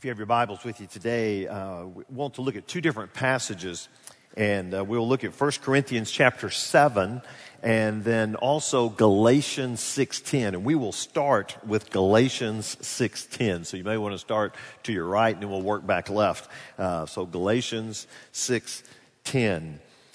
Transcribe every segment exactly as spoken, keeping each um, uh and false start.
If you have your Bibles with you today, uh, we want to look at two different passages, and uh, we'll look at First Corinthians chapter seven, and then also Galatians six ten, and we will start with Galatians six ten. So you may want to start to your right, and then we'll work back left. Uh, so Galatians six ten.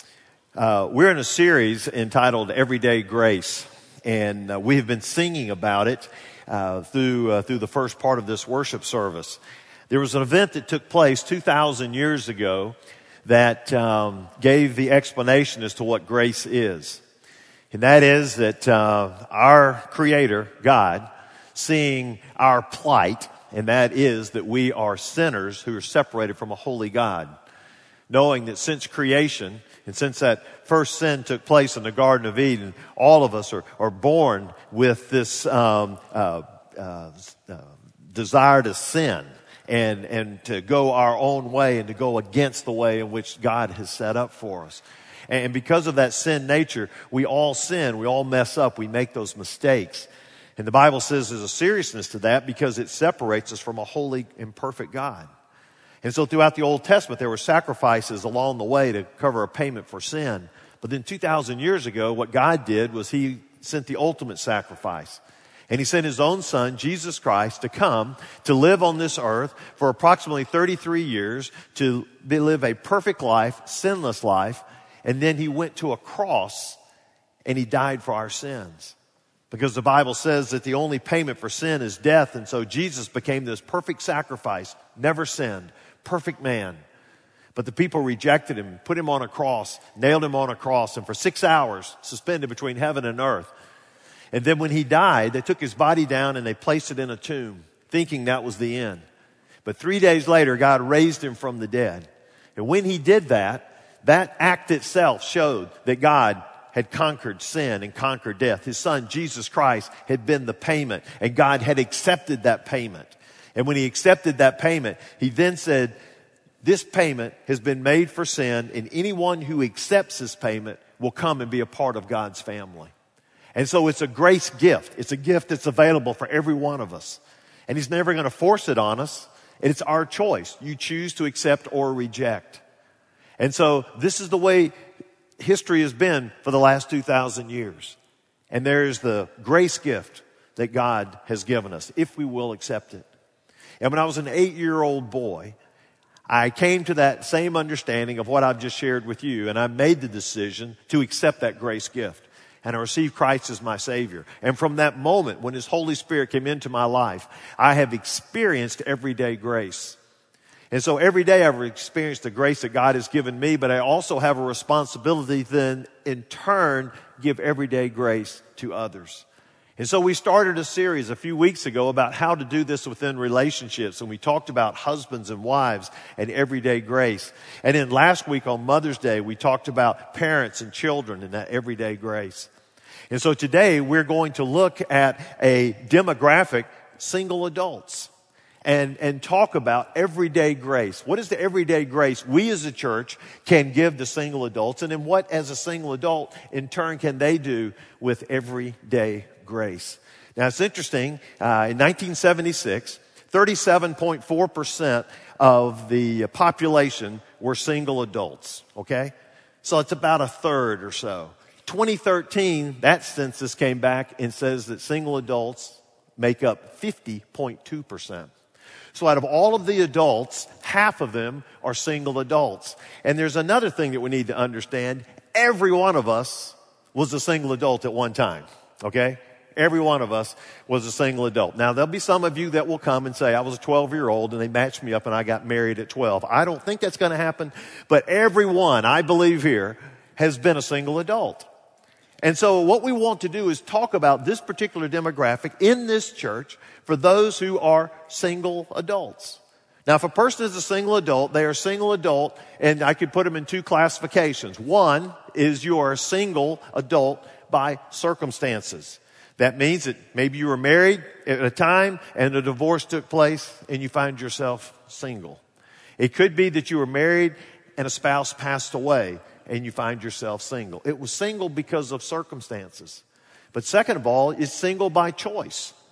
Uh, we're in a series entitled Everyday Grace, and uh, we have been singing about it uh, through uh, through the first part of this worship service. There was an event that took place two thousand years ago that um, gave the explanation as to what grace is. And that is that uh, our Creator, God, seeing our plight, and that is that we are sinners who are separated from a holy God, knowing that since creation, and since that first sin took place in the Garden of Eden, all of us are, are born with this um, uh, uh, uh, desire to sin. And, and to go our own way and to go against the way in which God has set up for us. And because of that sin nature, we all sin, we all mess up, we make those mistakes. And the Bible says there's a seriousness to that because it separates us from a holy and perfect God. And so throughout the Old Testament, there were sacrifices along the way to cover a payment for sin. But then two thousand years ago, what God did was He sent the ultimate sacrifice. And He sent His own Son, Jesus Christ, to come to live on this earth for approximately thirty-three years, to be, live a perfect life, sinless life. And then He went to a cross and He died for our sins. Because the Bible says that the only payment for sin is death. And so Jesus became this perfect sacrifice, never sinned, perfect man. But the people rejected Him, put Him on a cross, nailed Him on a cross, and for six hours suspended between heaven and earth. And then when He died, they took His body down and they placed it in a tomb, thinking that was the end. But three days later, God raised Him from the dead. And when He did that, that act itself showed that God had conquered sin and conquered death. His Son, Jesus Christ, had been the payment, and God had accepted that payment. And when He accepted that payment, He then said, this payment has been made for sin, and anyone who accepts this payment will come and be a part of God's family. And so it's a grace gift. It's a gift that's available for every one of us. And He's never going to force it on us. It's our choice. You choose to accept or reject. And so this is the way history has been for the last two thousand years. And there's the grace gift that God has given us, if we will accept it. And when I was an eight-year-old boy, I came to that same understanding of what I've just shared with you. And I made the decision to accept that grace gift. And I received Christ as my Savior. And from that moment, when His Holy Spirit came into my life, I have experienced everyday grace. And so every day I've experienced the grace that God has given me, but I also have a responsibility then, in turn, give everyday grace to others. And so we started a series a few weeks ago about how to do this within relationships. And we talked about husbands and wives and everyday grace. And then last week on Mother's Day, we talked about parents and children and that everyday grace. And so today we're going to look at a demographic, single adults, and, and talk about everyday grace. What is the everyday grace we as a church can give to single adults? And then what, as a single adult, in turn, can they do with everyday grace? Now, it's interesting. Uh, in nineteen seventy-six, thirty-seven point four percent of the population were single adults. Okay? So it's about a third or so. twenty thirteen, that census came back and says that single adults make up fifty point two percent. So out of all of the adults, half of them are single adults. And there's another thing that we need to understand. Every one of us was a single adult at one time. Okay? Every one of us was a single adult. Now, there'll be some of you that will come and say, I was a twelve-year-old and they matched me up and I got married at twelve. I don't think that's going to happen. But everyone, I believe here, has been a single adult. And so what we want to do is talk about this particular demographic in this church for those who are single adults. Now, if a person is a single adult, they are a single adult, and I could put them in two classifications. One is you are a single adult by circumstances. That means that maybe you were married at a time and a divorce took place and you find yourself single. It could be that you were married and a spouse passed away and you find yourself single. It was single because of circumstances. But second of all, it's single by choice.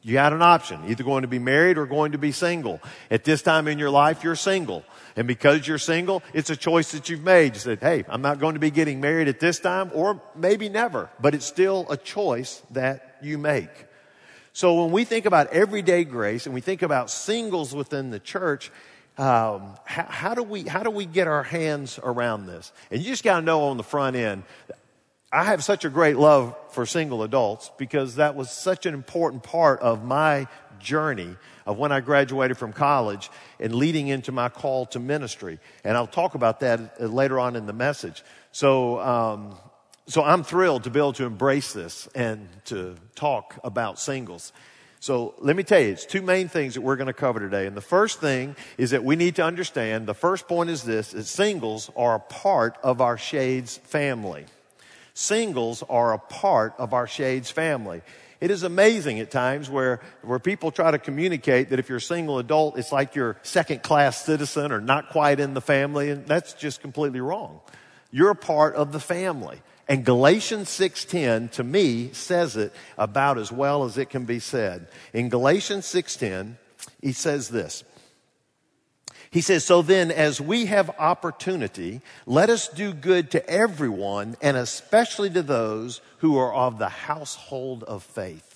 You got an option, either going to be married or going to be single. At this time in your life, you're single. And because you're single, it's a choice that you've made. You said, hey, I'm not going to be getting married at this time, or maybe never. But it's still a choice that you make. So when we think about everyday grace and we think about singles within the church, um, how, how do we how do we get our hands around this? And you just got to know on the front end, I have such a great love for single adults because that was such an important part of my journey of when I graduated from college and leading into my call to ministry. And I'll talk about that later on in the message. So, um, so I'm thrilled to be able to embrace this and to talk about singles. So let me tell you, it's two main things that we're going to cover today. And the first thing is that we need to understand, the first point is this, is singles are a part of our Shades family. Singles are a part of our Shades family. It is amazing at times where, where people try to communicate that if you're a single adult, it's like you're second-class citizen or not quite in the family, and that's just completely wrong. You're a part of the family. And Galatians six ten, to me, says it about as well as it can be said. In Galatians six ten, he says this. He says, so then, as we have opportunity, let us do good to everyone, and especially to those who are of the household of faith.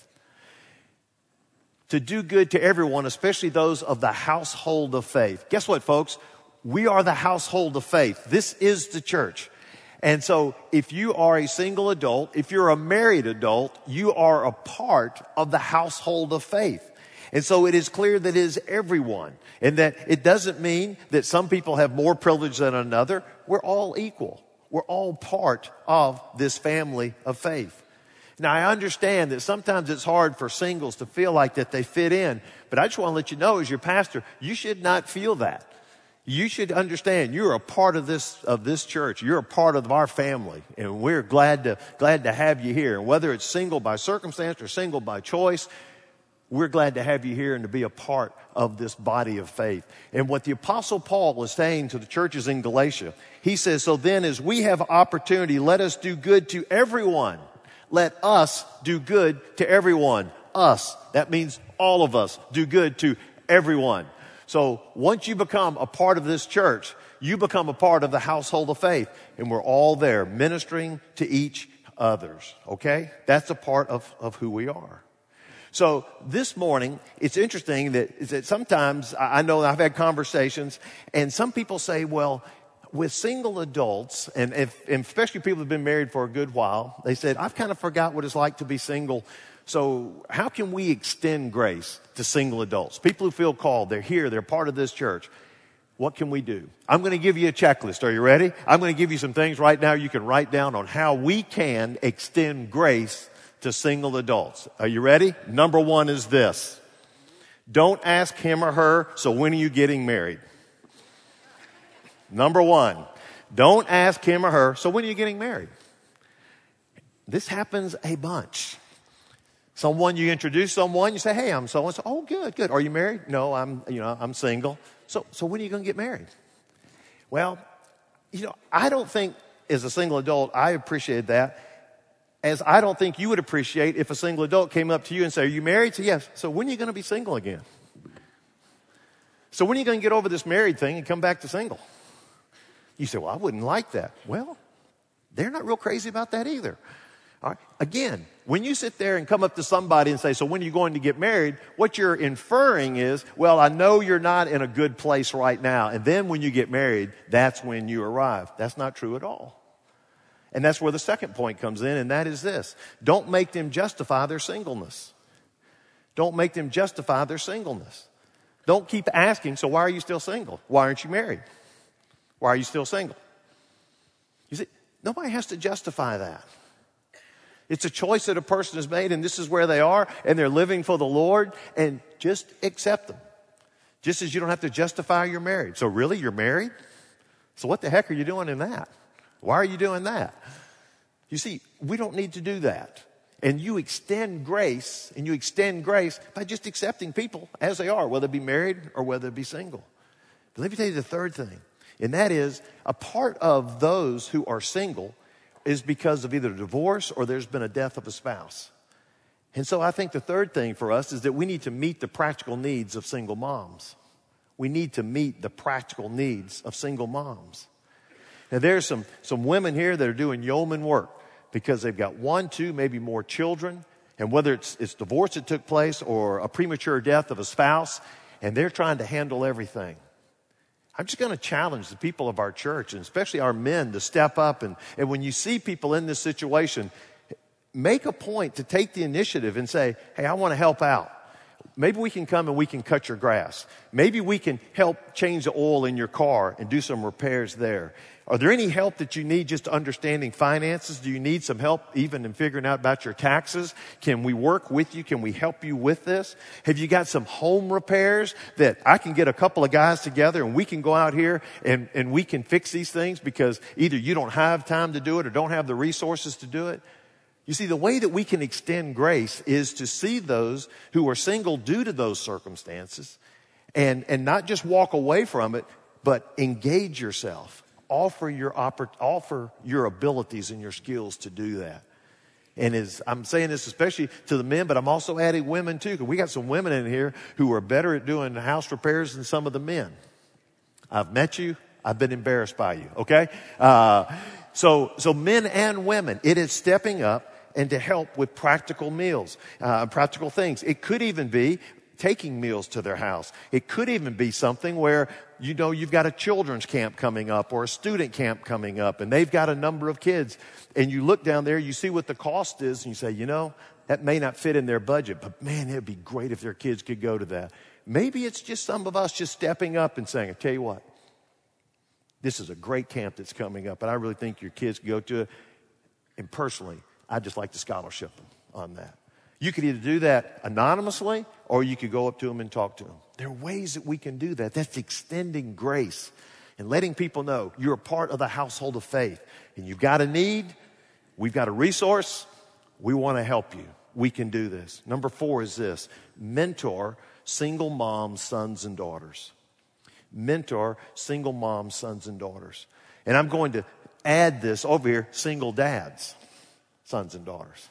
To do good to everyone, especially those of the household of faith. Guess what, folks? We are the household of faith. This is the church. And so, if you are a single adult, if you're a married adult, you are a part of the household of faith. And so it is clear that it is everyone. And that it doesn't mean that some people have more privilege than another. We're all equal. We're all part of this family of faith. Now, I understand that sometimes it's hard for singles to feel like that they fit in. But I just want to let you know, as your pastor, you should not feel that. You should understand you're a part of this of this church. You're a part of our family. And we're glad to glad to have you here. And whether it's single by circumstance or single by choice, we're glad to have you here and to be a part of this body of faith. And what the Apostle Paul was saying to the churches in Galatia, he says, so then as we have opportunity, let us do good to everyone. Let us do good to everyone. Us. That means all of us do good to everyone. So once you become a part of this church, you become a part of the household of faith. And we're all there ministering to each others. Okay? That's a part of, of who we are. So this morning, it's interesting that, is that sometimes I know I've had conversations and some people say, well, with single adults, and, if, and especially people who've been married for a good while, they said, I've kind of forgot what it's like to be single. So how can we extend grace to single adults? People who feel called, they're here, they're part of this church. What can we do? I'm going to give you a checklist. Are you ready? I'm going to give you some things right now you can write down on how we can extend grace to single adults. Are you ready? Number one is this. Don't ask him or her, so when are you getting married? Number one, don't ask him or her, so when are you getting married? This happens a bunch. Someone, you introduce someone, you say, hey, I'm so-and-so. Oh, good, good. Are you married? No, I'm, you know, I'm single. So, so when are you going to get married? Well, you know, I don't think as a single adult, I appreciate that. As I don't think you would appreciate if a single adult came up to you and said, are you married? So yes. So when are you going to be single again? So when are you going to get over this married thing and come back to single? You say, well, I wouldn't like that. Well, they're not real crazy about that either. All right. Again, when you sit there and come up to somebody and say, so when are you going to get married? What you're inferring is, well, I know you're not in a good place right now. And then when you get married, that's when you arrive. That's not true at all. And that's where the second point comes in, and that is this. Don't make them justify their singleness. Don't make them justify their singleness. Don't keep asking, so why are you still single? Why aren't you married? Why are you still single? You see, nobody has to justify that. It's a choice that a person has made, and this is where they are, and they're living for the Lord, and just accept them. Just as you don't have to justify your marriage. So really, you're married? So what the heck are you doing in that? Why are you doing that? You see, we don't need to do that. And you extend grace, and you extend grace by just accepting people as they are, whether it be married or whether it be single. But let me tell you the third thing, and that is a part of those who are single is because of either divorce or there's been a death of a spouse. And so I think the third thing for us is that we need to meet the practical needs of single moms. We need to meet the practical needs of single moms. Now, there's some, some women here that are doing yeoman work because they've got one, two, maybe more children. And whether it's, it's divorce that took place or a premature death of a spouse, and they're trying to handle everything. I'm just going to challenge the people of our church, and especially our men, to step up. And, and when you see people in this situation, make a point to take the initiative and say, hey, I want to help out. Maybe we can come and we can cut your grass. Maybe we can help change the oil in your car and do some repairs there. Are there any help that you need just understanding finances? Do you need some help even in figuring out about your taxes? Can we work with you? Can we help you with this? Have you got some home repairs that I can get a couple of guys together and we can go out here and, and we can fix these things because either you don't have time to do it or don't have the resources to do it? You see, the way that we can extend grace is to see those who are single due to those circumstances and, and not just walk away from it, but engage yourself. Offer your oppor- offer your abilities and your skills to do that. And as I'm saying this especially to the men, but I'm also adding women too, because we got some women in here who are better at doing house repairs than some of the men. I've met you. I've been embarrassed by you. Okay. Uh, so, so men and women, it is stepping up and to help with practical meals, uh, practical things. It could even be taking meals to their house. It could even be something where, you know, you've got a children's camp coming up or a student camp coming up and they've got a number of kids and you look down there, you see what the cost is and you say, you know, that may not fit in their budget, but man, it'd be great if their kids could go to that. Maybe it's just some of us just stepping up and saying, I tell you what, this is a great camp that's coming up and I really think your kids can go to it. And personally, I'd just like to scholarship them on that. You could either do that anonymously or you could go up to them and talk to them. There are ways that we can do that. That's extending grace and letting people know you're a part of the household of faith and you've got a need. We've got a resource. We want to help you. We can do this. Number four is this: mentor single moms, sons and daughters. Mentor single moms, sons and daughters. And I'm going to add this over here, single dads, sons and daughters.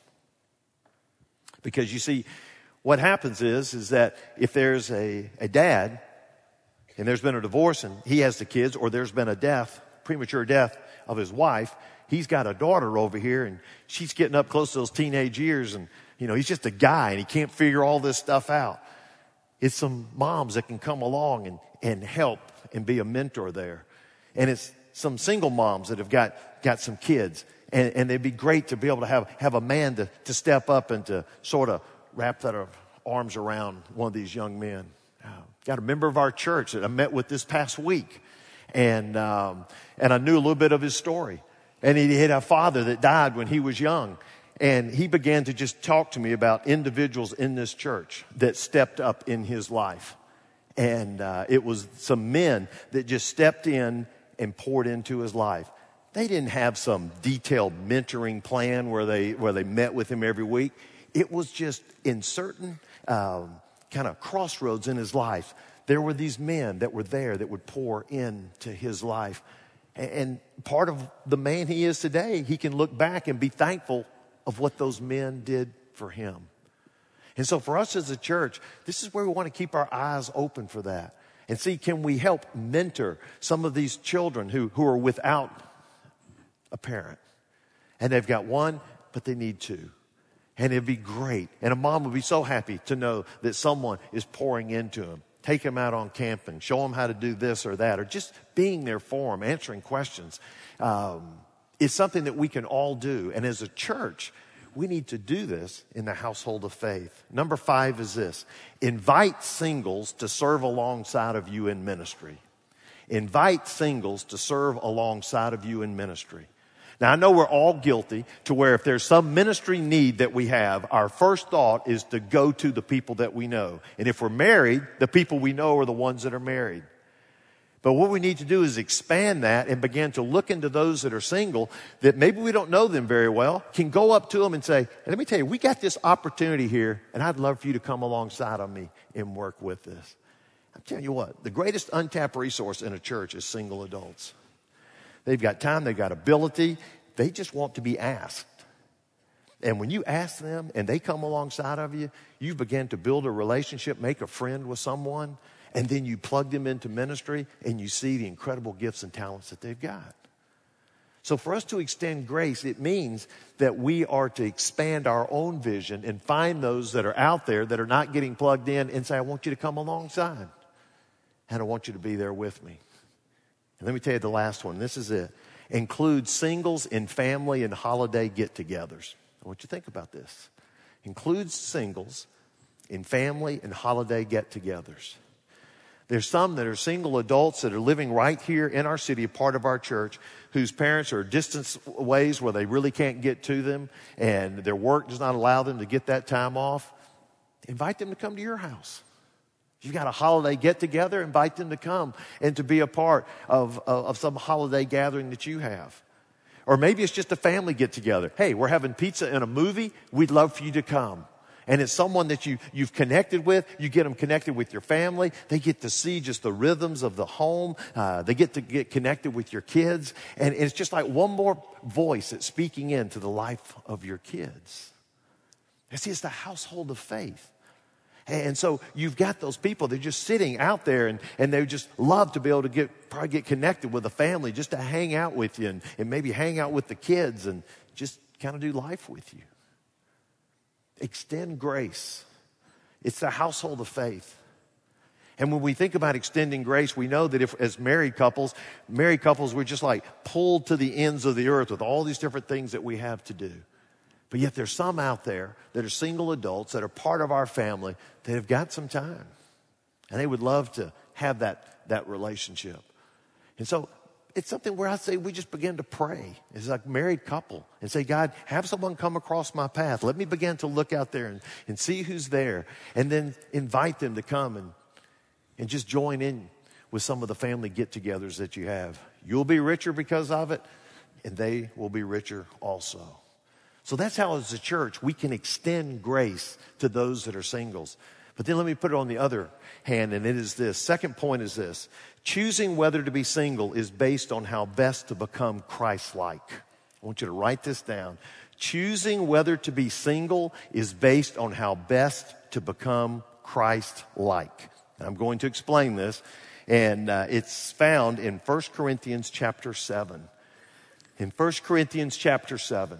Because you see, what happens is, is that if there's a, a dad and there's been a divorce and he has the kids, or there's been a death, premature death of his wife, he's got a daughter over here and she's getting up close to those teenage years and, you know, he's just a guy and he can't figure all this stuff out. It's some moms that can come along and, and help and be a mentor there. And it's some single moms that have got, got some kids. And, and it'd be great to be able to have, have a man to, to step up and to sort of wrap their arms around one of these young men. Uh, got a member of our church that I met with this past week. And, um, and I knew a little bit of his story. And he had a father that died when he was young. And he began to just talk to me about individuals in this church that stepped up in his life. And uh, it was some men that just stepped in and poured into his life. They didn't have some detailed mentoring plan where they where they met with him every week. It was just in certain um, kind of crossroads in his life, there were these men that were there that would pour into his life. And, and part of the man he is today, he can look back and be thankful of what those men did for him. And so for us as a church, this is where we want to keep our eyes open for that. And see, can we help mentor some of these children who, who are without a parent, and they've got one, but they need two. And it'd be great. And a mom would be so happy to know that someone is pouring into them. Take them out on camping, show them how to do this or that, or just being there for them, answering questions. Um, it's something that we can all do. And as a church, we need to do this in the household of faith. Number five is this: invite singles to serve alongside of you in ministry. Invite singles to serve alongside of you in ministry. Now, I know we're all guilty to where if there's some ministry need that we have, our first thought is to go to the people that we know. And if we're married, the people we know are the ones that are married. But what we need to do is expand that and begin to look into those that are single that maybe we don't know them very well, can go up to them and say, hey, let me tell you, we got this opportunity here, and I'd love for you to come alongside of me and work with this. I'm telling you what, the greatest untapped resource in a church is single adults. They've got time, they've got ability, they just want to be asked. And when you ask them and they come alongside of you, you begin to build a relationship, make a friend with someone, and then you plug them into ministry and you see the incredible gifts and talents that they've got. So for us to extend grace, it means that we are to expand our own vision and find those that are out there that are not getting plugged in and say, I want you to come alongside. And I want you to be there with me. And let me tell you the last one. This is it. Include singles in family and holiday get-togethers. I want you to think about this. Include singles in family and holiday get-togethers. There's some that are single adults that are living right here in our city, a part of our church, whose parents are distant ways where they really can't get to them, and their work does not allow them to get that time off. Invite them to come to your house. If you've got a holiday get-together, invite them to come and to be a part of, of, of some holiday gathering that you have. Or maybe it's just a family get-together. Hey, we're having pizza and a movie. We'd love for you to come. And it's someone that you, you've connected with. You get them connected with your family. They get to see just the rhythms of the home. Uh, they get to get connected with your kids. And it's just like one more voice that's speaking into the life of your kids. You see, it's the household of faith. And so you've got those people, they're just sitting out there and, and they just love to be able to get, probably get connected with a family, just to hang out with you and, and maybe hang out with the kids and just kind of do life with you. Extend grace. It's the household of faith. And when we think about extending grace, we know that if, as married couples, married couples, we're just like pulled to the ends of the earth with all these different things that we have to do. But yet there's some out there that are single adults that are part of our family that have got some time. And they would love to have that, that relationship. And so it's something where I say we just begin to pray. It's like a married couple and say, God, have someone come across my path. Let me begin to look out there and, and see who's there. And then invite them to come and, and just join in with some of the family get-togethers that you have. You'll be richer because of it, and they will be richer also. So that's how, as a church, we can extend grace to those that are singles. But then let me put it on the other hand, and it is this. Second point is this. Choosing whether to be single is based on how best to become Christ-like. I want you to write this down. Choosing whether to be single is based on how best to become Christ-like. And I'm going to explain this, and uh, it's found in First Corinthians chapter seven. In First Corinthians chapter seven.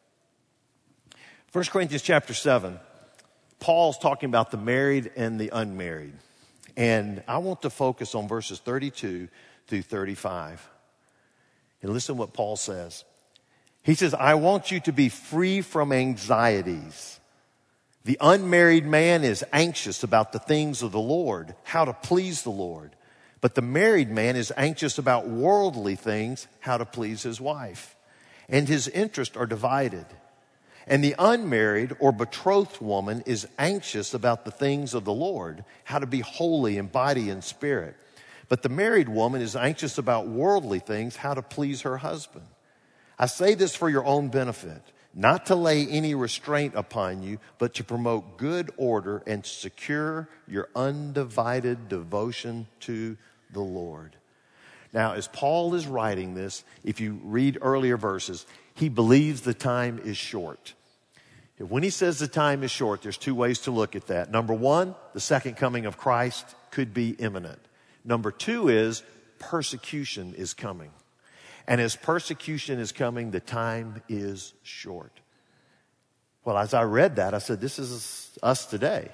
First Corinthians chapter seven, Paul's talking about the married and the unmarried. And I want to focus on verses thirty-two through thirty-five. And listen to what Paul says. He says, I want you to be free from anxieties. The unmarried man is anxious about the things of the Lord, how to please the Lord. But the married man is anxious about worldly things, how to please his wife. And his interests are divided. And the unmarried or betrothed woman is anxious about the things of the Lord, how to be holy in body and spirit. But the married woman is anxious about worldly things, how to please her husband. I say this for your own benefit, not to lay any restraint upon you, but to promote good order and to secure your undivided devotion to the Lord. Now, as Paul is writing this, if you read earlier verses, he believes the time is short. When he says the time is short, there's two ways to look at that. Number one, the second coming of Christ could be imminent. Number two is persecution is coming. And as persecution is coming, the time is short. Well, as I read that, I said, this is us today.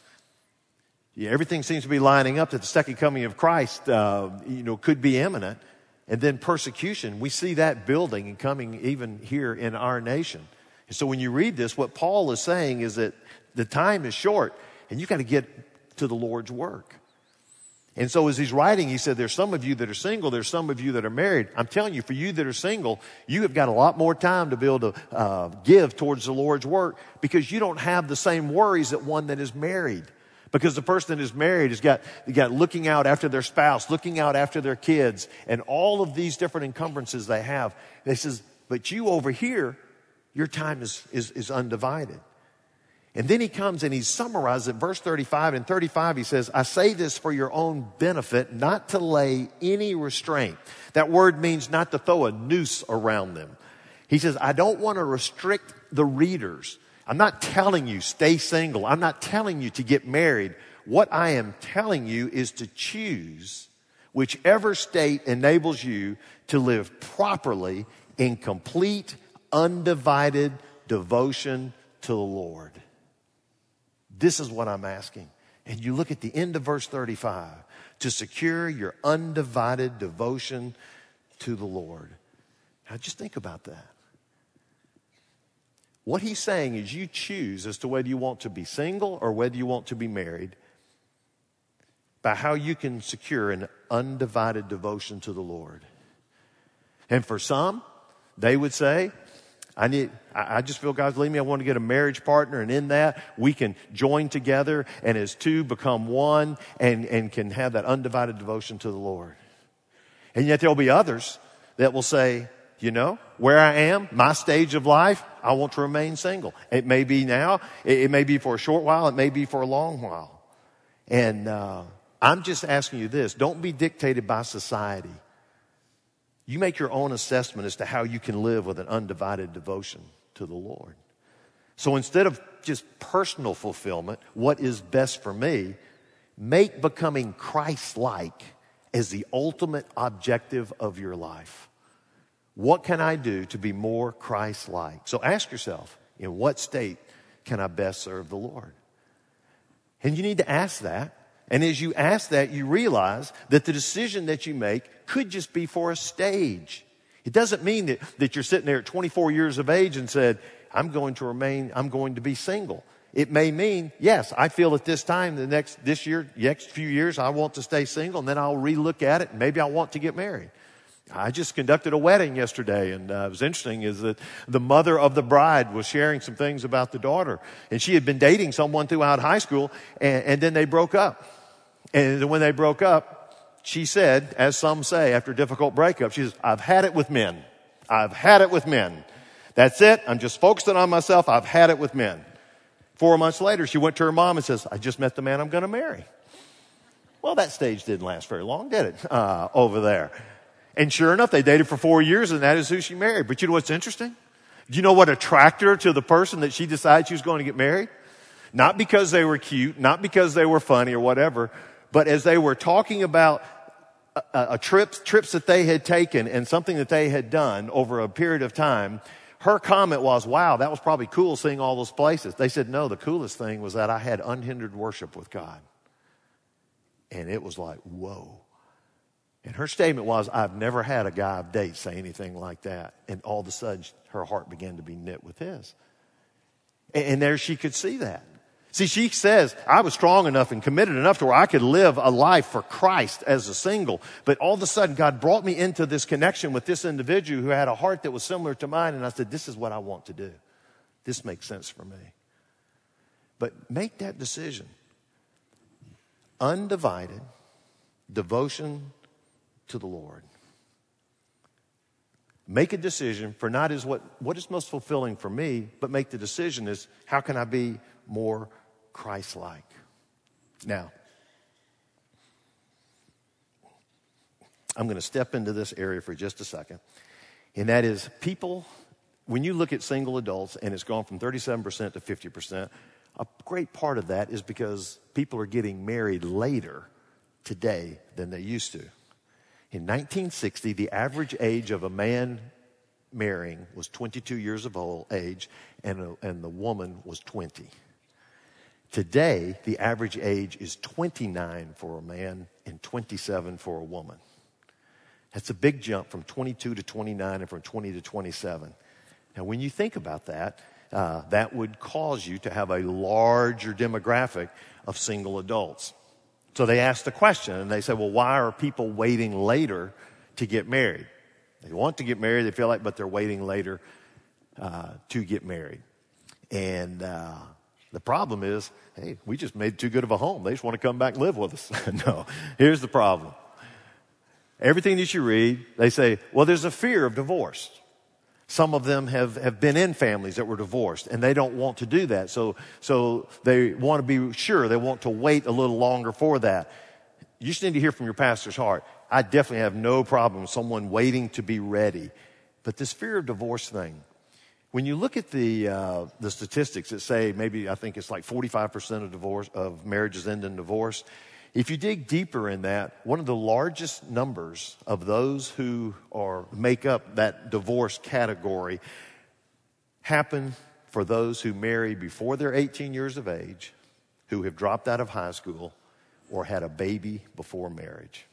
Yeah, everything seems to be lining up that the second coming of Christ, uh, you know, could be imminent. And then persecution, we see that building and coming even here in our nation. And so when you read this, what Paul is saying is that the time is short and you got to get to the Lord's work. And so as he's writing, he said, there's some of you that are single, there's some of you that are married. I'm telling you, for you that are single, you have got a lot more time to be able to uh, give towards the Lord's work because you don't have the same worries that one that is married. Because the person that is married has got, got looking out after their spouse, looking out after their kids, and all of these different encumbrances they have. And he says, but you over here, your time is, is, is undivided. And then he comes and he summarizes it. Verse thirty-five and thirty-five, he says, I say this for your own benefit, not to lay any restraint. That word means not to throw a noose around them. He says, I don't want to restrict the readers. I'm not telling you stay single. I'm not telling you to get married. What I am telling you is to choose whichever state enables you to live properly in complete, undivided devotion to the Lord. This is what I'm asking. And you look at the end of verse thirty-five, to secure your undivided devotion to the Lord. Now just think about that. What he's saying is you choose as to whether you want to be single or whether you want to be married by how you can secure an undivided devotion to the Lord. And for some, they would say, I need, I just feel God's leading me. I want to get a marriage partner, and in that we can join together and as two become one and, and can have that undivided devotion to the Lord. And yet there'll be others that will say, you know, where I am, my stage of life, I want to remain single. It may be now, it may be for a short while, it may be for a long while. And uh, I'm just asking you this, don't be dictated by society. You make your own assessment as to how you can live with an undivided devotion to the Lord. So instead of just personal fulfillment, what is best for me, make becoming Christ-like as the ultimate objective of your life. What can I do to be more Christ-like? So ask yourself, in what state can I best serve the Lord? And you need to ask that. And as you ask that, you realize that the decision that you make could just be for a stage. It doesn't mean that, that you're sitting there at twenty-four years of age and said, I'm going to remain, I'm going to be single. It may mean, yes, I feel at this time, the next, this year, next few years, I want to stay single, and then I'll relook at it, and maybe I want to get married. I just conducted a wedding yesterday, and uh, it was interesting is that the mother of the bride was sharing some things about the daughter. And she had been dating someone throughout high school, and, and then they broke up. And when they broke up, she said, as some say, after a difficult breakup, she says, I've had it with men. I've had it with men. That's it. I'm just focusing on myself. I've had it with men. Four months later, she went to her mom and says, I just met the man I'm going to marry. Well, that stage didn't last very long, did it? Uh, over there. And sure enough, they dated for four years, and that is who she married. But you know what's interesting? Do you know what attracted her to the person that she decided she was going to get married? Not because they were cute, not because they were funny or whatever, but as they were talking about a, a trip, trips that they had taken and something that they had done over a period of time, her comment was, wow, that was probably cool seeing all those places. They said, no, the coolest thing was that I had unhindered worship with God. And it was like, whoa. And her statement was, I've never had a guy I've dated say anything like that. And all of a sudden, her heart began to be knit with his. And, and there she could see that. See, she says, I was strong enough and committed enough to where I could live a life for Christ as a single. But all of a sudden, God brought me into this connection with this individual who had a heart that was similar to mine. And I said, this is what I want to do. This makes sense for me. But make that decision. Undivided devotion to the Lord. Make a decision for not as what, what is most fulfilling for me, but make the decision is how can I be more Christ-like? Now, I'm going to step into this area for just a second. And that is people, when you look at single adults and it's gone from thirty-seven percent to fifty percent, a great part of that is because people are getting married later today than they used to. In nineteen sixty, the average age of a man marrying was twenty-two years of old age, and, a, and the woman was twenty. Today, the average age is twenty-nine for a man and twenty-seven for a woman. That's a big jump from twenty-two to twenty-nine and from twenty to twenty-seven. Now, when you think about that, uh, that would cause you to have a larger demographic of single adults. So they asked the question, and they said, well, why are people waiting later to get married? They want to get married, they feel like, but they're waiting later uh, to get married. And uh, the problem is, hey, we just made too good of a home. They just want to come back and live with us. No, here's the problem. Everything that you read, they say, well, there's a fear of divorce. Some of them have, have been in families that were divorced, and they don't want to do that. So, so they want to be sure. They want to wait a little longer for that. You just need to hear from your pastor's heart. I definitely have no problem with someone waiting to be ready. But this fear of divorce thing, When you look at the uh, the statistics that say maybe I think it's like forty-five percent of divorce of marriages end in divorce, if you dig deeper in that, one of the largest numbers of those who are make up that divorce category happen for those who marry before they're eighteen years of age, who have dropped out of high school, or had a baby before marriage.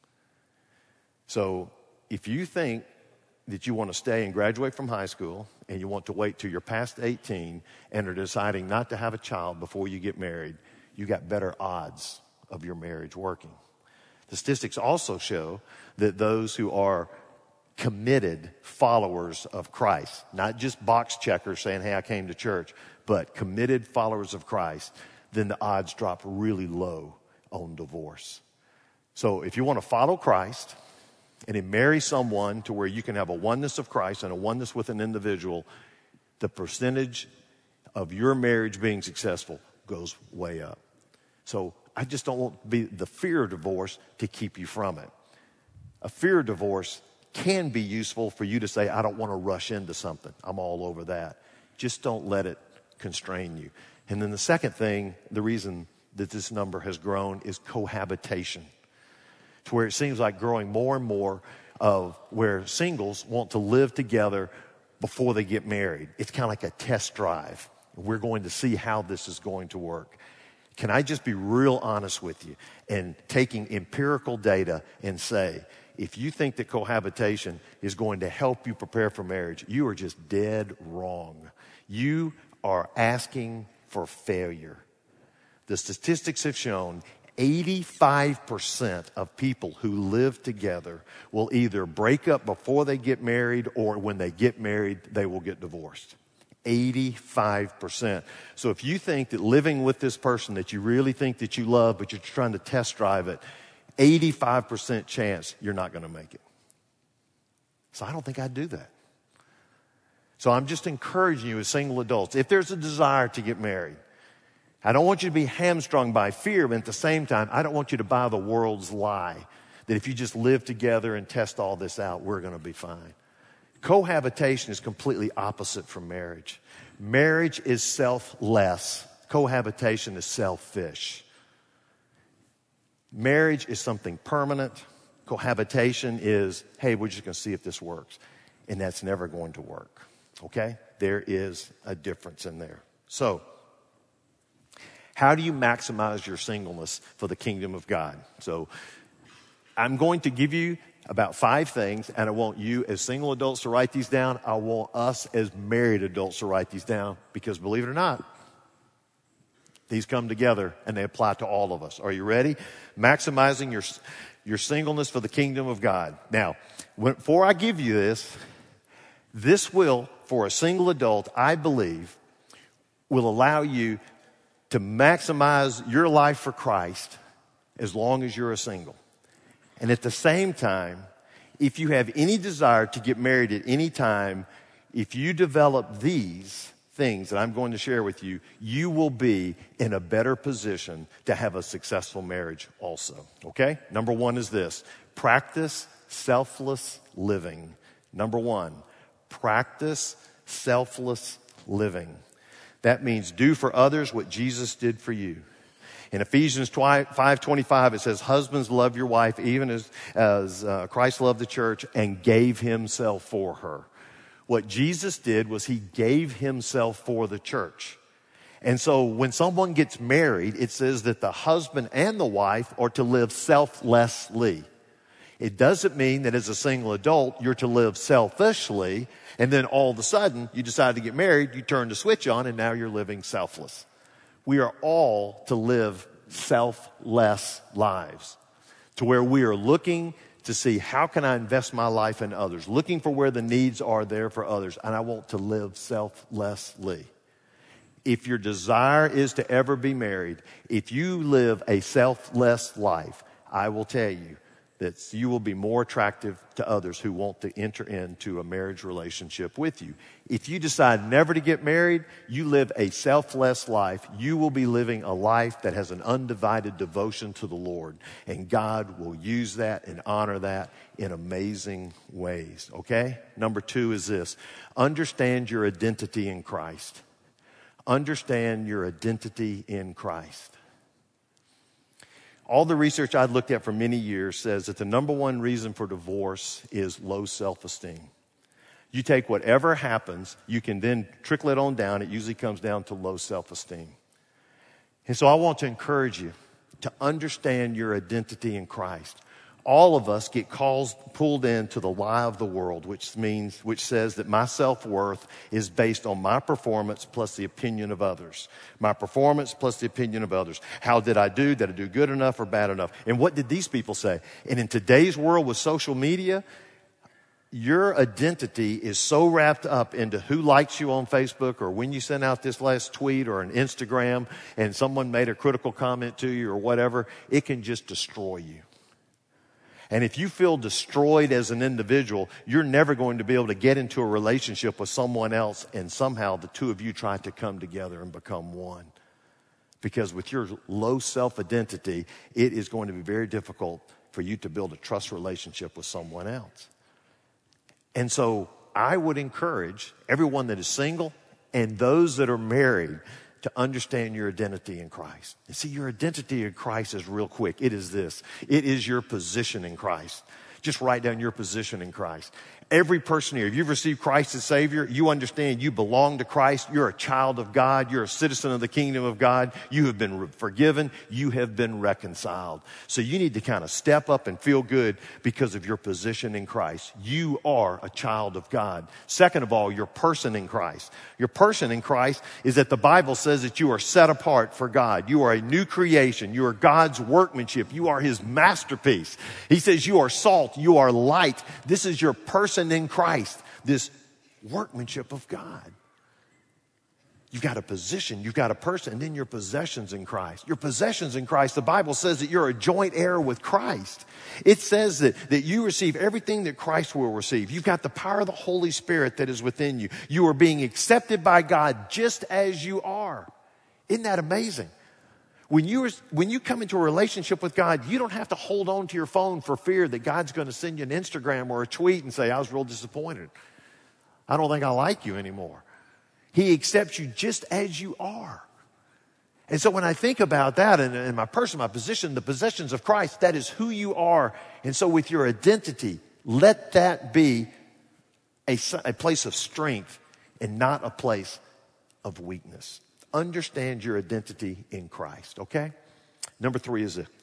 So if you think that you want to stay and graduate from high school and you want to wait till you're past eighteen and are deciding not to have a child before you get married, you got better odds of your marriage working. The statistics also show that those who are committed followers of Christ, not just box checkers saying, hey, I came to church, but committed followers of Christ, then the odds drop really low on divorce. So if you want to follow Christ and then marry someone to where you can have a oneness of Christ and a oneness with an individual, the percentage of your marriage being successful goes way up. So I just don't want be the fear of divorce to keep you from it. A fear of divorce can be useful for you to say, I don't want to rush into something. I'm all over that. Just don't let it constrain you. And then the second thing, the reason that this number has grown is cohabitation. To where it seems like growing more and more of where singles want to live together before they get married. It's kind of like a test drive. We're going to see how this is going to work. Can I just be real honest with you and taking empirical data and say, if you think that cohabitation is going to help you prepare for marriage, you are just dead wrong. You are asking for failure. The statistics have shown eighty-five percent of people who live together will either break up before they get married, or when they get married, they will get divorced. eighty-five percent. So if you think that living with this person that you really think that you love, but you're trying to test drive it, eighty-five percent chance you're not going to make it. So I don't think I'd do that. So I'm just encouraging you as single adults, if there's a desire to get married, I don't want you to be hamstrung by fear, but at the same time, I don't want you to buy the world's lie that if you just live together and test all this out, we're going to be fine. Cohabitation is completely opposite from marriage. Marriage is selfless. Cohabitation is selfish. Marriage is something permanent. Cohabitation is, hey, we're just going to see if this works. And that's never going to work. Okay? There is a difference in there. So, how do you maximize your singleness for the kingdom of God? So, I'm going to give you about five things, and I want you as single adults to write these down. I want us as married adults to write these down, because believe it or not, these come together and they apply to all of us. Are you ready? Maximizing your, your singleness for the kingdom of God. Now, when, before I give you this, this will, for a single adult, I believe, will allow you to maximize your life for Christ as long as you're a single. And at the same time, if you have any desire to get married at any time, if you develop these things that I'm going to share with you, you will be in a better position to have a successful marriage also. Okay? Number one is this. Practice selfless living. Number one, practice selfless living. That means do for others what Jesus did for you. In Ephesians five twenty-five, it says, husbands, love your wife even as, as uh, Christ loved the church and gave himself for her. What Jesus did was he gave himself for the church. And so when someone gets married, it says that the husband and the wife are to live selflessly. It doesn't mean that as a single adult, you're to live selfishly, and then all of a sudden, you decide to get married, you turn the switch on, and now you're living selfless. We are all to live selfless lives, to where we are looking to see how can I invest my life in others, looking for where the needs are there for others, and I want to live selflessly. If your desire is to ever be married, if you live a selfless life, I will tell you that you will be more attractive to others who want to enter into a marriage relationship with you. If you decide never to get married, you live a selfless life. You will be living a life that has an undivided devotion to the Lord. And God will use that and honor that in amazing ways. Okay? Number two is this. Understand your identity in Christ. Understand your identity in Christ. All the research I've looked at for many years says that the number one reason for divorce is low self-esteem. You take whatever happens, you can then trickle it on down. It usually comes down to low self-esteem. And so I want to encourage you to understand your identity in Christ. All of us get calls, pulled into the lie of the world, which means, which says that my self-worth is based on my performance plus the opinion of others. My performance plus the opinion of others. How did I do? Did I do good enough or bad enough? And what did these people say? And in today's world with social media, your identity is so wrapped up into who likes you on Facebook or when you sent out this last tweet or an Instagram and someone made a critical comment to you or whatever, it can just destroy you. And if you feel destroyed as an individual, you're never going to be able to get into a relationship with someone else and somehow the two of you try to come together and become one. Because with your low self-identity, it is going to be very difficult for you to build a trust relationship with someone else. And so I would encourage everyone that is single and those that are married to understand your identity in Christ. And see, your identity in Christ is real quick. It is this. It is your position in Christ. Just write down your position in Christ. Every person here, if you've received Christ as Savior, you understand you belong to Christ. You're a child of God. You're a citizen of the kingdom of God. You have been forgiven. You have been reconciled. So you need to kind of step up and feel good because of your position in Christ. You are a child of God. Second of all, your person in Christ. Your person in Christ is that the Bible says that you are set apart for God. You are a new creation. You are God's workmanship. You are His masterpiece. He says you are salt. You are light. This is your person in Christ, this workmanship of God. You've got a position, you've got a person, and then your possessions in Christ. Your possessions in Christ, the Bible says that you're a joint heir with Christ. It says that, that you receive everything that Christ will receive. You've got the power of the Holy Spirit that is within you. You are being accepted by God just as you are. Isn't that amazing? When you, when you come into a relationship with God, you don't have to hold on to your phone for fear that God's going to send you an Instagram or a tweet and say, I was real disappointed. I don't think I like you anymore. He accepts you just as you are. And so when I think about that and, and my person, my position, the possessions of Christ, that is who you are. And so with your identity, let that be a, a place of strength and not a place of weakness. Understand your identity in Christ, okay? Number three is this.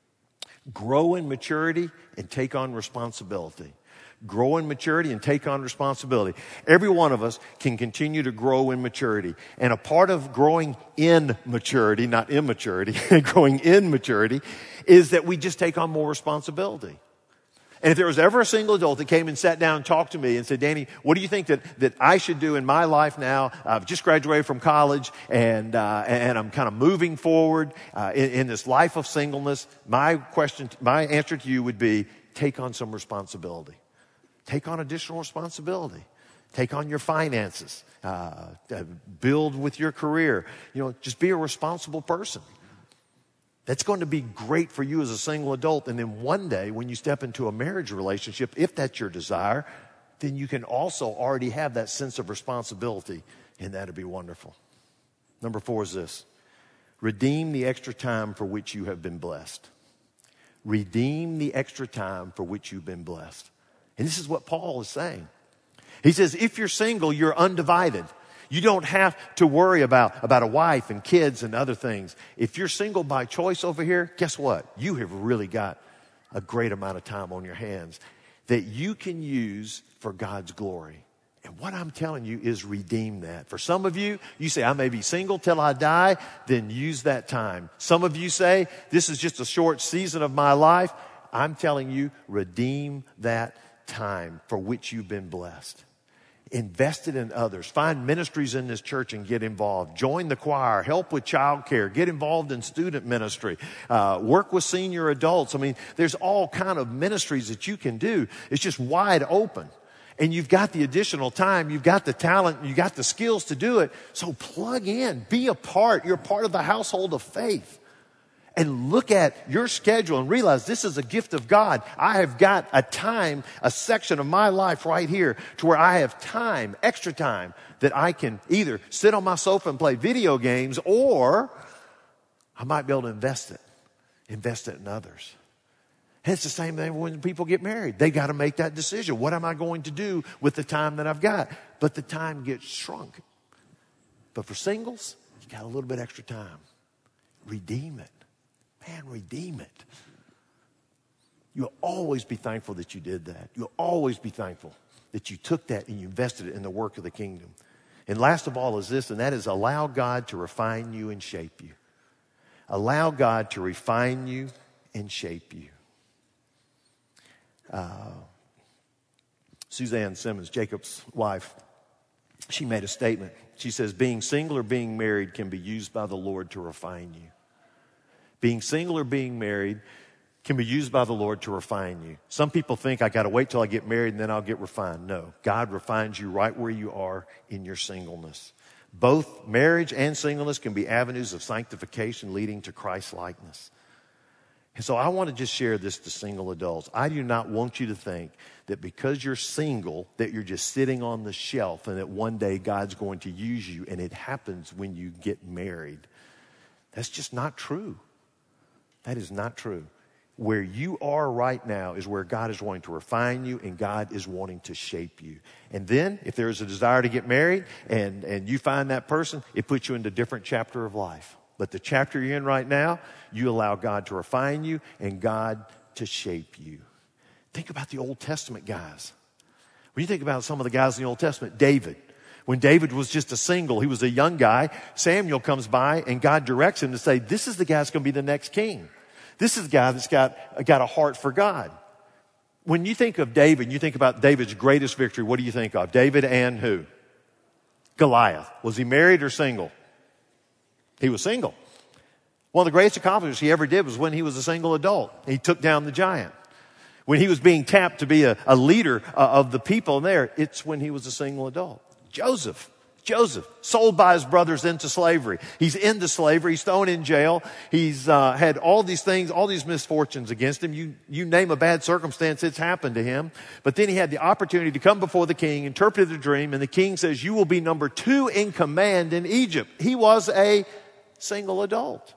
Grow in maturity and take on responsibility. Grow in maturity and take on responsibility. Every one of us can continue to grow in maturity. And a part of growing in maturity, not immaturity, growing in maturity, is that we just take on more responsibility. And if there was ever a single adult that came and sat down and talked to me and said, Danny, what do you think that, that I should do in my life now? I've just graduated from college and, uh, and I'm kind of moving forward, uh, in, in this life of singleness. My question, my answer to you would be, take on some responsibility. Take on additional responsibility. Take on your finances. Uh, build with your career. You know, just be a responsible person. That's going to be great for you as a single adult. And then one day when you step into a marriage relationship, if that's your desire, then you can also already have that sense of responsibility. And that'd be wonderful. Number four is this. Redeem the extra time for which you have been blessed. Redeem the extra time for which you've been blessed. And this is what Paul is saying. He says, if you're single, you're undivided. You don't have to worry about, about a wife and kids and other things. If you're single by choice over here, guess what? You have really got a great amount of time on your hands that you can use for God's glory. And what I'm telling you is redeem that. For some of you, you say, I may be single till I die, then use that time. Some of you say, this is just a short season of my life. I'm telling you, redeem that time for which you've been blessed. Invest it in others. Find ministries in this church and get involved. Join the choir. Help with childcare. Get involved in student ministry. Uh, work with senior adults. I mean, there's all kind of ministries that you can do. It's just wide open. And you've got the additional time. You've got the talent. You've got the skills to do it. So plug in. Be a part. You're part of the household of faith. And look at your schedule and realize this is a gift of God. I have got a time, a section of my life right here to where I have time, extra time, that I can either sit on my sofa and play video games, or I might be able to invest it, invest it in others. And it's the same thing when people get married. They got to make that decision. What am I going to do with the time that I've got? But the time gets shrunk. But for singles, you got a little bit extra time. Redeem it. Man, redeem it. You'll always be thankful that you did that. You'll always be thankful that you took that and you invested it in the work of the kingdom. And last of all is this, and that is allow God to refine you and shape you. Allow God to refine you and shape you. Uh, Suzanne Simmons, Jacob's wife, she made a statement. She says, being single or being married can be used by the Lord to refine you. Being single or being married can be used by the Lord to refine you. Some people think I got to wait till I get married and then I'll get refined. No, God refines you right where you are in your singleness. Both marriage and singleness can be avenues of sanctification leading to Christ-likeness. And so I want to just share this to single adults. I do not want you to think that because you're single that you're just sitting on the shelf and that one day God's going to use you, and it happens when you get married. That's just not true. That is not true. Where you are right now is where God is wanting to refine you, and God is wanting to shape you. And then if there is a desire to get married and, and you find that person, it puts you into a different chapter of life. But the chapter you're in right now, you allow God to refine you and God to shape you. Think about the Old Testament guys. When you think about some of the guys in the Old Testament, David. When David was just a single, he was a young guy, Samuel comes by and God directs him to say, this is the guy that's going to be the next king. This is the guy that's got, got a heart for God. When you think of David, you think about David's greatest victory, what do you think of? David and who? Goliath. Was he married or single? He was single. One of the greatest accomplishments he ever did was when he was a single adult. He took down the giant. When he was being tapped to be a, a leader uh, of the people there, it's when he was a single adult. Joseph. Joseph, sold by his brothers into slavery. He's into slavery. He's thrown in jail. He's uh, had all these things, all these misfortunes against him. You, you name a bad circumstance, it's happened to him. But then he had the opportunity to come before the king, interpret the dream, and the king says, you will be number two in command in Egypt. He was a single adult.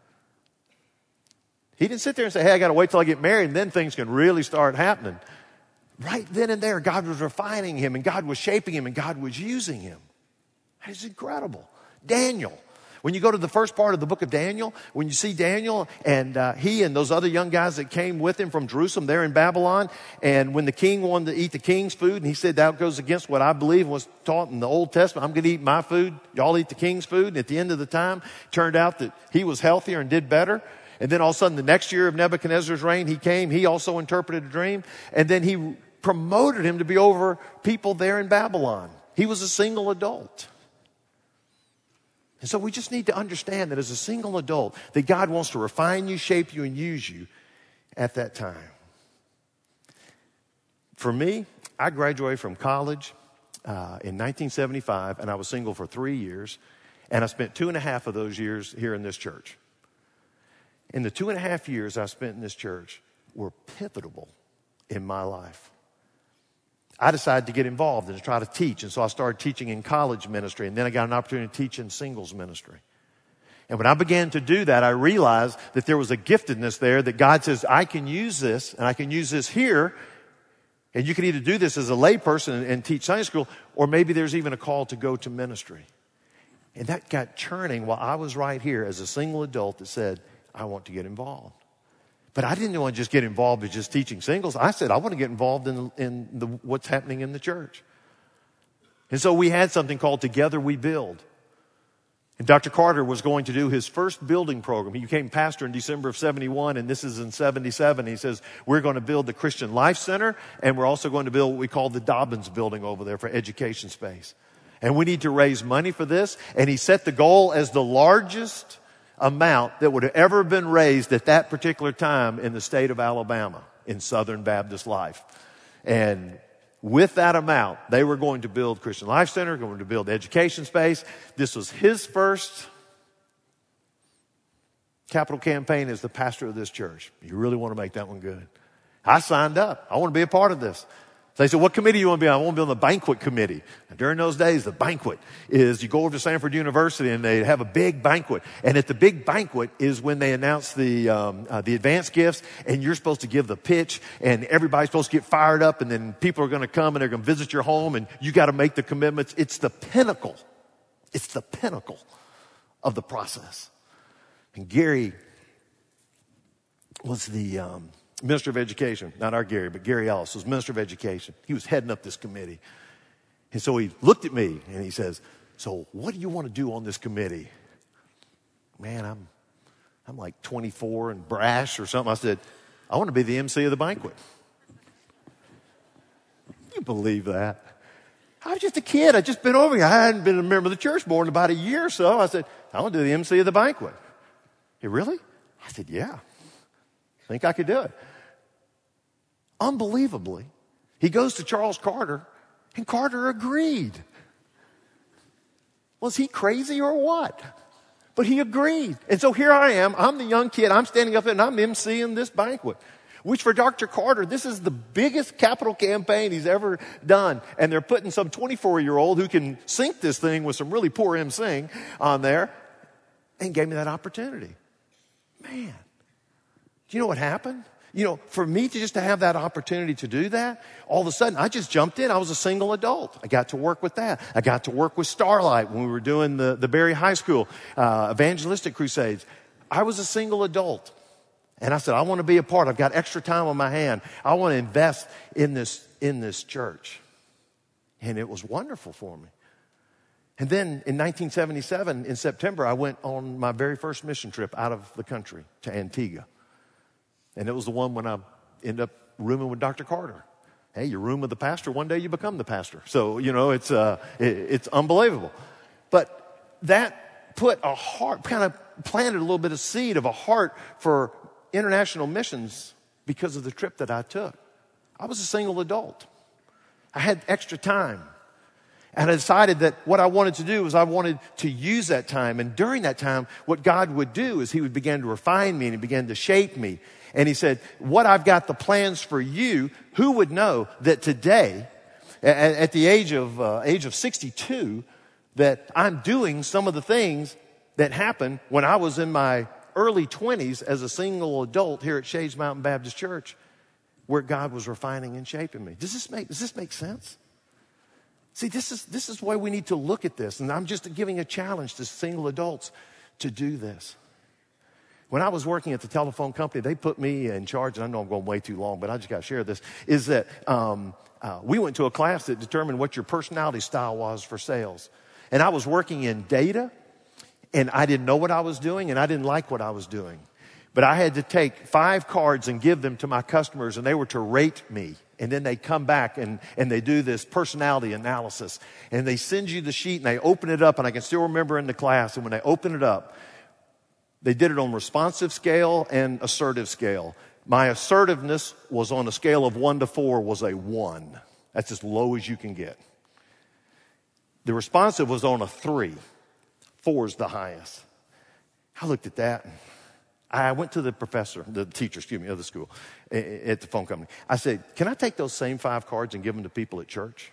He didn't sit there and say, hey, I got to wait till I get married and then things can really start happening. Right then and there, God was refining him and God was shaping him and God was using him. It's incredible. Daniel. When you go to the first part of the book of Daniel, when you see Daniel and uh, he and those other young guys that came with him from Jerusalem, they're in Babylon. And when the king wanted to eat the king's food, and he said, that goes against what I believe was taught in the Old Testament. I'm going to eat my food. Y'all eat the king's food. And at the end of the time, it turned out that he was healthier and did better. And then all of a sudden, the next year of Nebuchadnezzar's reign, he came. He also interpreted a dream. And then he promoted him to be over people there in Babylon. He was a single adult. And so we just need to understand that as a single adult, that God wants to refine you, shape you, and use you at that time. For me, I graduated from college uh, in nineteen seventy-five, and I was single for three years, and I spent two and a half of those years here in this church. And the two and a half years I spent in this church were pivotal in my life. I decided to get involved and to try to teach. And so I started teaching in college ministry. And then I got an opportunity to teach in singles ministry. And when I began to do that, I realized that there was a giftedness there that God says, I can use this and I can use this here. And you can either do this as a layperson and, and teach Sunday school, or maybe there's even a call to go to ministry. And that got churning while I was right here as a single adult that said, I want to get involved. But I didn't want to just get involved in just teaching singles. I said, I want to get involved in, in the, what's happening in the church. And so we had something called Together We Build. And Doctor Carter was going to do his first building program. He became pastor in December of seventy-one, and this is in seventy-seven. He says, we're going to build the Christian Life Center, and we're also going to build what we call the Dobbins building over there for education space. And we need to raise money for this. And he set the goal as the largest amount that would have ever been raised at that particular time in the state of Alabama in Southern Baptist life. And with that amount, they were going to build Christian Life Center, going to build education space. This was his first capital campaign as the pastor of this church. You really want to make that one good. I signed up. I want to be a part of this. They said, what committee do you want to be on? I want to be on the banquet committee. And during those days, the banquet is you go over to Stanford University and they have a big banquet. And at the big banquet is when they announce the um, uh, the advanced gifts, and you're supposed to give the pitch, and everybody's supposed to get fired up, and then people are going to come and they're going to visit your home, and you got to make the commitments. It's the pinnacle. It's the pinnacle of the process. And Gary was the Um, Minister of Education, not our Gary, but Gary Ellis was Minister of Education. He was heading up this committee. And so he looked at me and he says, so what do you want to do on this committee? Man, I'm I'm like twenty-four and brash or something. I said, I want to be the M C of the banquet. You believe that? I was just a kid. I'd just been over here. I hadn't been a member of the church more than about a year or so. I said, I want to do the M C of the banquet. You really? I said, yeah. I think I could do it. Unbelievably, he goes to Charles Carter, and Carter agreed. Was he crazy or what? But he agreed. And so here I am. I'm the young kid. I'm standing up and I'm emceeing this banquet, which for Doctor Carter, this is the biggest capital campaign he's ever done. And they're putting some twenty-four-year-old who can sync this thing with some really poor emceeing on there, and gave me that opportunity. Man. Do you know what happened? You know, for me to just to have that opportunity to do that, all of a sudden I just jumped in. I was a single adult. I got to work with that. I got to work with Starlight when we were doing the, the Berry High School uh, evangelistic crusades. I was a single adult. And I said, I want to be a part. I've got extra time on my hand. I want to invest in this, in this church. And it was wonderful for me. And then in nineteen seventy-seven, in September, I went on my very first mission trip out of the country to Antigua. And it was the one when I ended up rooming with Doctor Carter. Hey, you room with the pastor, one day you become the pastor. So, you know, it's uh, it, it's unbelievable. But that put a heart, kind of planted a little bit of seed of a heart for international missions because of the trip that I took. I was a single adult. I had extra time. And I decided that what I wanted to do was I wanted to use that time. And during that time, what God would do is he would begin to refine me and he began to shape me. And he said, what I've got the plans for you, who would know that today, at, at the age of, uh, age of sixty-two, that I'm doing some of the things that happened when I was in my early twenties as a single adult here at Shades Mountain Baptist Church, where God was refining and shaping me. Does this make, does this make sense? See, this is, this is the way we need to look at this. And I'm just giving a challenge to single adults to do this. When I was working at the telephone company, they put me in charge, and I know I'm going way too long, but I just got to share this, is that um, uh, we went to a class that determined what your personality style was for sales. And I was working in data, and I didn't know what I was doing, and I didn't like what I was doing. But I had to take five cards and give them to my customers, and they were to rate me. And then they come back and, and they do this personality analysis. And they send you the sheet, and they open it up, and I can still remember in the class, and when they open it up, they did it on responsive scale and assertive scale. My assertiveness was on a scale of one to four was a one. That's as low as you can get. The responsive was on a three. Four is the highest. I looked at that. I went to the professor, the teacher, excuse me, of the school, at the phone company. I said, can I take those same five cards and give them to people at church?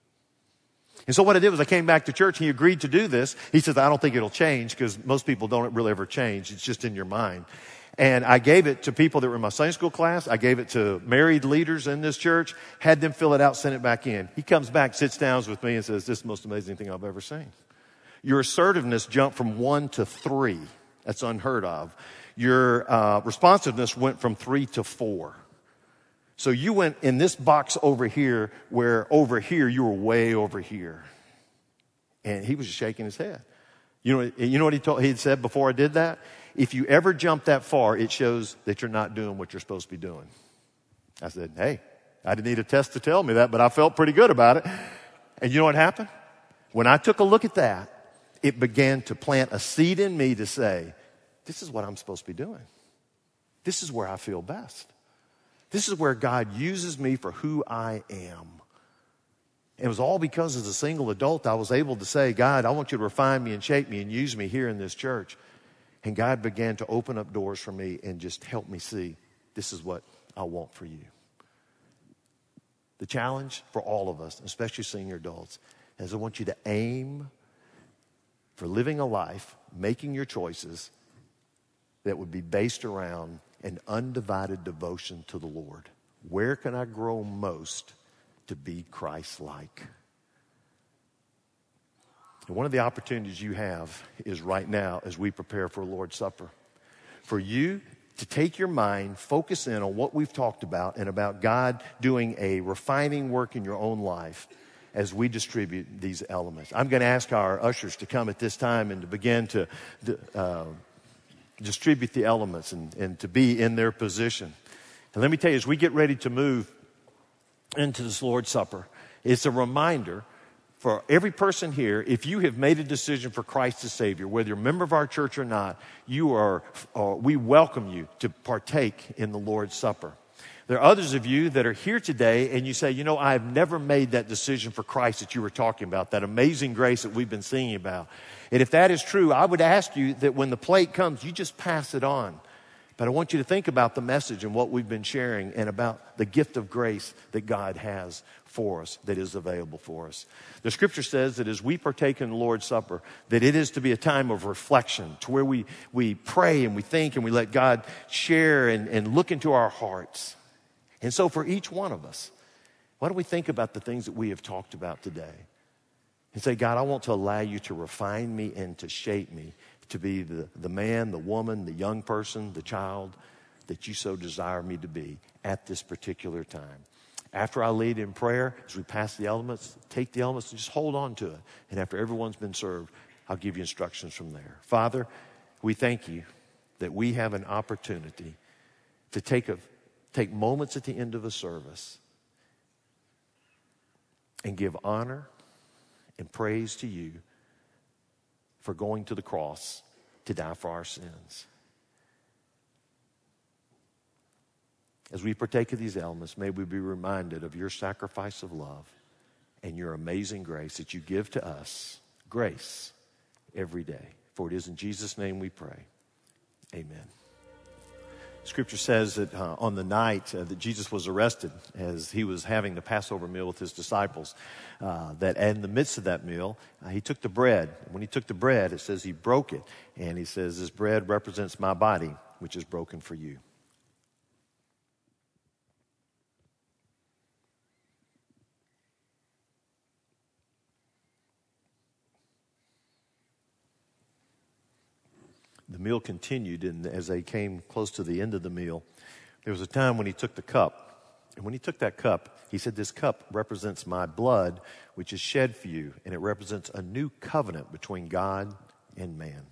And so what I did was I came back to church. He agreed to do this. He says, I don't think it'll change because most people don't really ever change. It's just in your mind. And I gave it to people that were in my Sunday school class. I gave it to married leaders in this church, had them fill it out, send it back in. He comes back, sits down with me and says, this is the most amazing thing I've ever seen. Your assertiveness jumped from one to three. That's unheard of. Your uh, responsiveness went from three to four. So you went in this box over here where over here you were way over here. And he was just shaking his head. You know, you know what he told, he had said before I did that? If you ever jump that far, it shows that you're not doing what you're supposed to be doing. I said, hey, I didn't need a test to tell me that, but I felt pretty good about it. And you know what happened? When I took a look at that, it began to plant a seed in me to say, this is what I'm supposed to be doing. This is where I feel best. This is where God uses me for who I am. It was all because as a single adult, I was able to say, God, I want you to refine me and shape me and use me here in this church. And God began to open up doors for me and just help me see, this is what I want for you. The challenge for all of us, especially senior adults, is I want you to aim for living a life, making your choices that would be based around an undivided devotion to the Lord. Where can I grow most to be Christ-like? And one of the opportunities you have is right now as we prepare for Lord's Supper. For you to take your mind, focus in on what we've talked about and about God doing a refining work in your own life as we distribute these elements. I'm going to ask our ushers to come at this time and to begin to uh, distribute the elements and, and to be in their position. And let me tell you, as we get ready to move into this Lord's Supper, it's a reminder for every person here, if you have made a decision for Christ as Savior, whether you're a member of our church or not, you are, uh, we welcome you to partake in the Lord's Supper. There are others of you that are here today and you say, you know, I've never made that decision for Christ that you were talking about, that amazing grace that we've been singing about. And if that is true, I would ask you that when the plate comes, you just pass it on. But I want you to think about the message and what we've been sharing and about the gift of grace that God has for us, that is available for us. The scripture says that as we partake in the Lord's Supper, that it is to be a time of reflection, to where we, we pray and we think and we let God share and, and look into our hearts. And so for each one of us, why don't we think about the things that we have talked about today? And say, God, I want to allow you to refine me and to shape me to be the, the man, the woman, the young person, the child that you so desire me to be at this particular time. After I lead in prayer, as we pass the elements, take the elements and just hold on to it. And after everyone's been served, I'll give you instructions from there. Father, we thank you that we have an opportunity to take, a, take moments at the end of a service and give honor and praise to you for going to the cross to die for our sins. As we partake of these elements, may we be reminded of your sacrifice of love and your amazing grace that you give to us, grace, every day. For it is in Jesus' name we pray. Amen. Scripture says that uh, on the night uh, that Jesus was arrested, as he was having the Passover meal with his disciples, uh, that in the midst of that meal, uh, he took the bread. When he took the bread, it says he broke it. And he says, this bread represents my body, which is broken for you. The meal continued, and as they came close to the end of the meal, there was a time when he took the cup. And when he took that cup, he said, this cup represents my blood, which is shed for you, and it represents a new covenant between God and man.